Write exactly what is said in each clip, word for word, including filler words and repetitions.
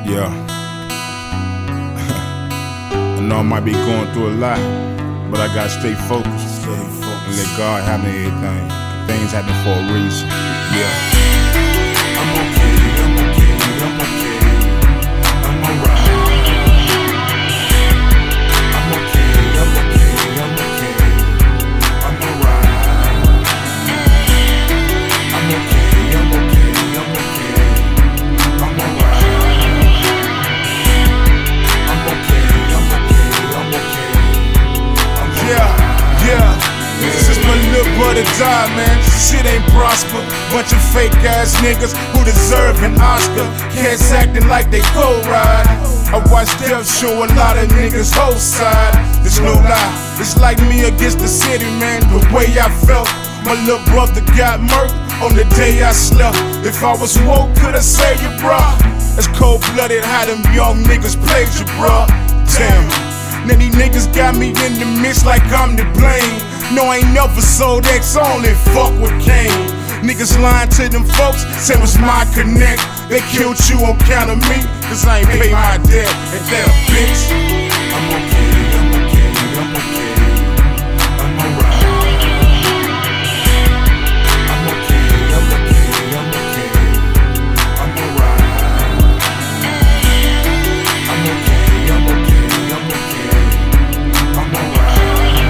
Yeah. I know I might be going through a lot, but I gotta stay focused. Stay focused. And let God handle everything. Things happen for a reason. Yeah. I'm okay, I'm okay, I'm okay. I'm alright. I'm okay, I'm okay, I'm okay. I'm alright. I'm okay, I'm okay, I'm okay. I'm alright. I'm okay, I'm okay, I'm okay. I'm Yeah, yeah. Since my little brother died, man, shit ain't prosper. Bunch of fake ass niggas who deserve an Oscar. Cats acting like they co-ride. I watched Death show a lot of niggas whole side. There's no lie, it's like me against the city, man. The way I felt, my little brother got murked on the day I slept. If I was woke, could I save you, bruh? It's cold-blooded how them young niggas played you, bruh. Damn. Now these niggas got me in the mix like I'm to blame. No, I ain't never sold X, only fuck with Kane. Niggas lying to them folks, say it was my connect. They killed you on count of me, cause I ain't pay my debt. And that bitch, I'm okay, I'm okay, I'm okay. I'm alright. I'm okay, I'm okay, I'm okay. I'm alright. I'm okay, I'm okay, I'm okay. I'm alright.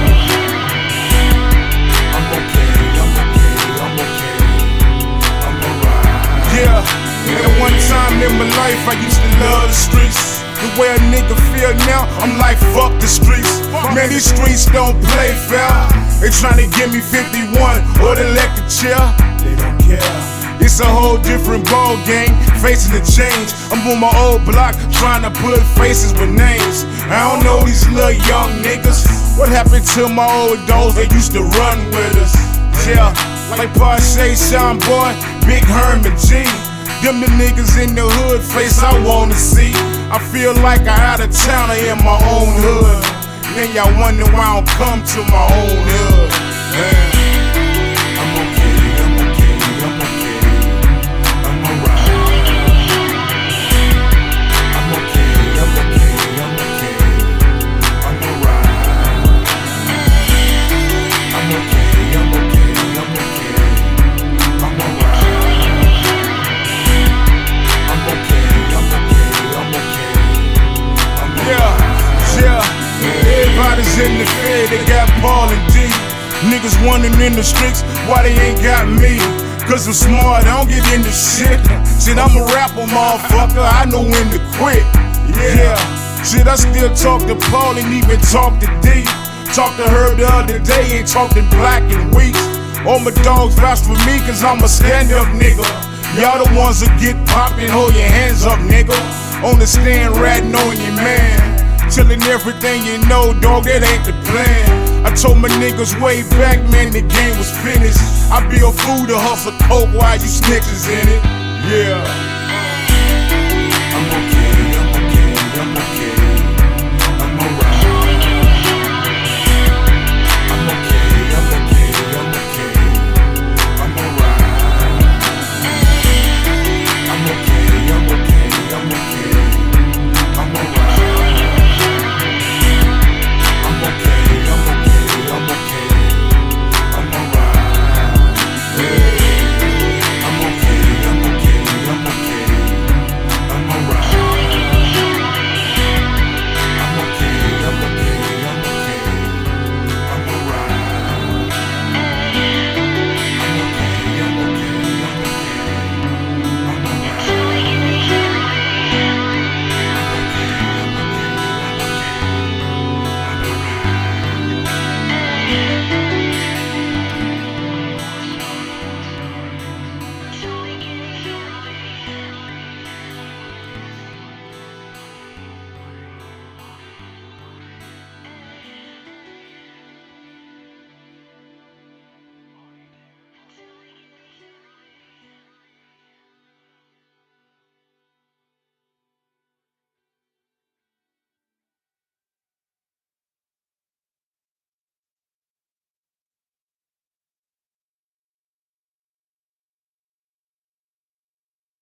I'm okay, I'm okay, I'm okay. I'm alright. yeah. At one time in my life, I used to love the streets. The way a nigga feel now, I'm like, fuck the streets. Man, these streets don't play fair. They tryna give me fifty-one or the electric chair. They don't care. It's a whole different ball game, facing the change. I'm on my old block, trying to put faces with names. I don't know these little young niggas. What happened to my old dogs that used to run with us? Yeah, like Pache, Sean Boy, Big Herman G. Them the niggas in the hood face I wanna see. I feel like a out of towner in my own hood. Then y'all wonder why I don't come to my own hood. Man. I'm okay, I'm okay, I'm okay. I'm alright. I'm okay, I'm okay, I'm okay. I'm alright. I'm okay, I'm okay, I'm okay. I'm alright. I'm okay, I'm okay, I'm okay. I'm Yeah, yeah. Everybody's in the fed, they got Paul and D. Niggas wondering in the streets why they ain't got me. Cause I'm smart, I don't get into shit. Shit, I'm a rapper, motherfucker, I know when to quit. Yeah, shit, I still talk to Paul and even talk to D. Talk to her the other day, ain't talking black and weeks. All my dogs vouch for me cause I'm a stand-up nigga. Y'all the ones that get poppin', hold your hands up, nigga. On the stand, ratting on your man. Tellin' everything you know, dog, that ain't the plan. I told my niggas way back, man, the game was finished. I be a fool to hustle coke while you snitches in it. Yeah.